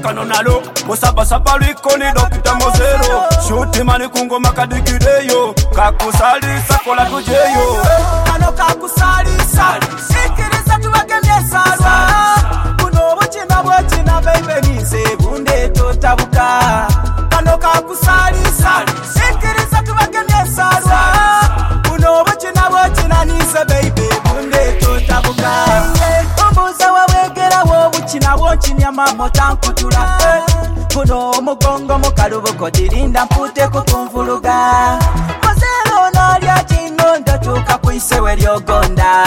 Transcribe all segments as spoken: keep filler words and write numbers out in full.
kano nalo musabasaba likoni Dokita Mozero shuti mani kungoma kadikideyo kakusalisa kola tujeyo kano kakusalisa sikiriza tubagemye salwa kuno buchina buchina baby nize bunde totabuka kano kakusalisa sikiriza tubagemye salwa kuno buchina buchina nize baby bunde totabuka ombuza wawegera wo buchina buchinya mamo tankutula kuno mugongo mukalubuko dirinda mpute kukumvuluga Mozero nalya chino ndatuka kuisewe lyogonda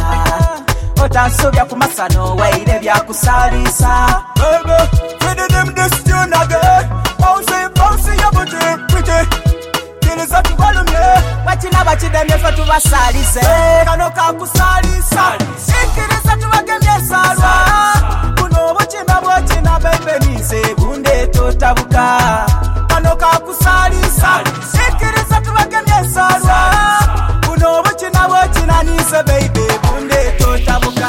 otansubya kumasano waire byakusalisa Baby, feed them this tune again Bouncy, bouncy, ya buti, pretty Kiliza tubalumye Wachina bachidemye fe tubasalise Kano kakusalisa Sikiriza tubagemye salwa Kuno buchina buchina baby nize bunde totabuka Kano kakusalisa Sikiriza tubagemye salwa Kuno buchina buchina nize baby bunde totabuka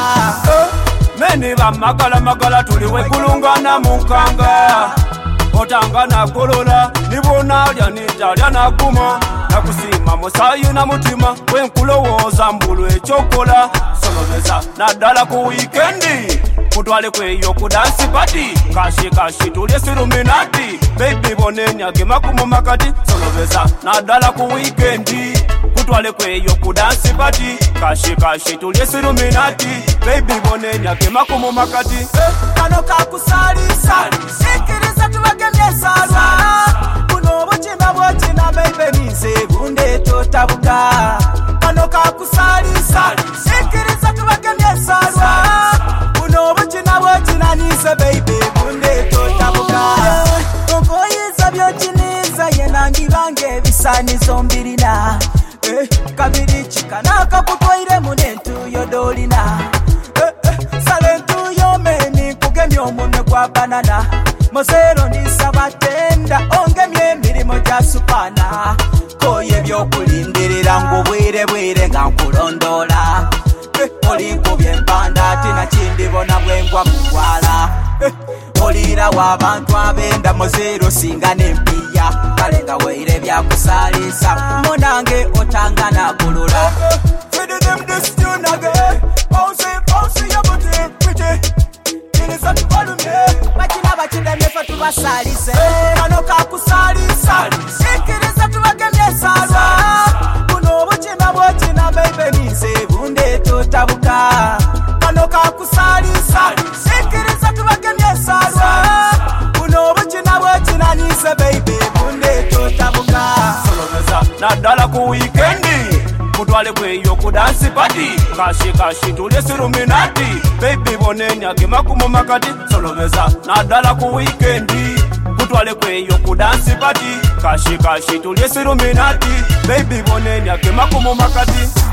Meni ba magala magala tuliwe kulungana mukanga Otanga na kolola nibona lya nitalya na guma nakusima musayi na mutima wenkulowoza mbulu echokola solobeza naddala ku weekendi kutwale kweyo ku dance party kashi kashi tulye siluminati baby bonenyage makumu makati solobeza naddala ku weekendi kutwale kweyo ku dance party kashi kashi tulye siluminati baby bonenyage makumu makati kano kakusalisa sikiriza tubagemye salwa kuno buchina buchina baby nize bunde totabuka kano kakusalisa sikiriza tubagemye salwa kuno buchina buchina nize baby bunde totabuka okoyiza byochiniza yenangibange bisanizo mbirina eh, kabiri chikana kakutwaire munentu yodolina eh, eh, salentu yomeni kugemye omunwe kwa banana Mozero nisabatenda ongemye emirimo gya supana koye byokulindirira ngubwire bwire nga nkulondola eh, olikubye empanda tina kindibona bwengwa mugwala eh, olira w'abantu abenda Mozero singa nempiya kale nga weire byakusalisa munange otanga nagulula feed them this tune again bouncy bouncy ya buti pretty kiliza tubalumye Bachina bachidemye fe tubasalise kano kakusalisa sikiriza tubagemye salwa kuno buchina buchina baby nize bunde totabuka kano kakusalisa sikiriza tubagemye salwa kuno buchina buchina nize baby bunde totabuka solobeza naddala ku weekendi kutwale kweyo ku dance party kashi kashi tulye siluminati baby bonenyage makumu makati solobeza naddala ku weekendi kutwale kweyo ku dance party kashi kashi tulye siluminati baby bonenyage makumu makati